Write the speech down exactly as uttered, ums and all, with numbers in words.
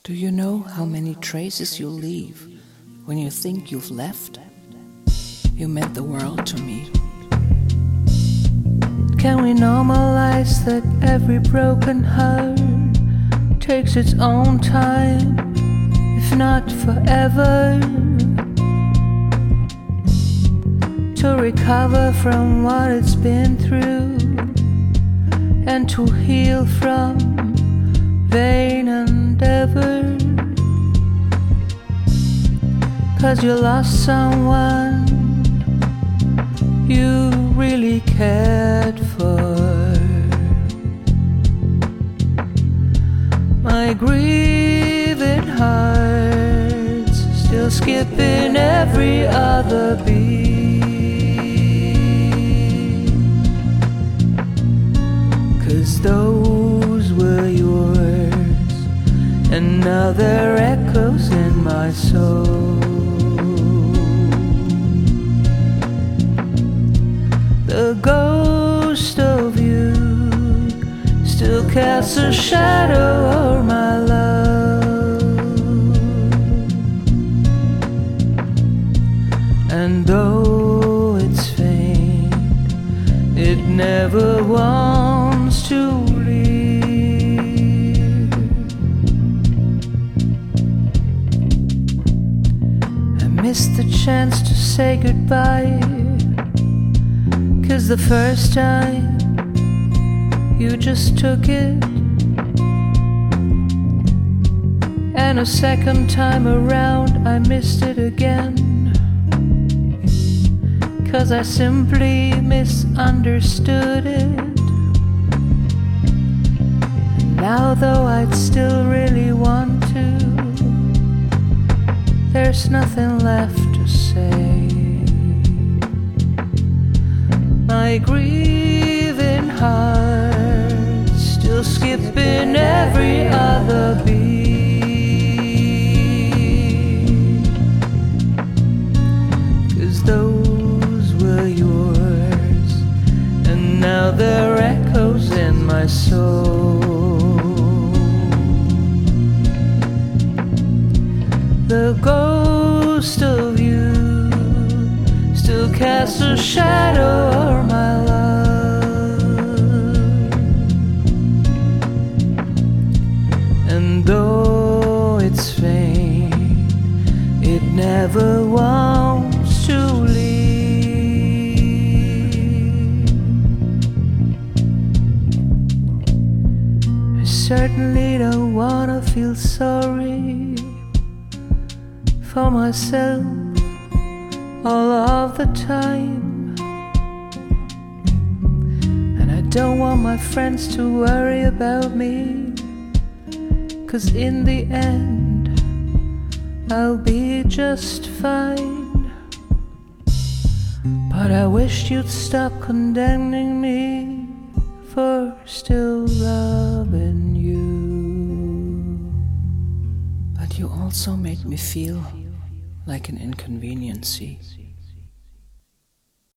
Do you know how many traces you leave when you think you've left? You meant the world to me. Can we normalize that every broken heart takes its own time, if not forever, to recover from what it's been through and to heal from vain endeavor? 'Cause you lost someone you really cared for. My grieving heart's still skipping every other beat, 'cause those were yours and now they're echoes in my soul. The ghost of you still casts a shadow over my love, and though it's faint, it never wants to leave. I missed the chance to say goodbye, 'cause the first time you just took it, and a second time around I missed it again, 'cause I simply misunderstood it. And now though I'd still really want to, there's nothing left to say. My grieving heart still skipping every other beat, 'cause those were yours and now they're echoes in my soul. The ghost of you still casts a shadow over my love, and though it's faint, it never wants to leave. I certainly don't wanna feel sorry for myself all of the time, and I don't want my friends to worry about me, 'cause in the end I'll be just fine. But I wish you'd stop condemning me for still loving you. But you also made me feel like an inconveniency.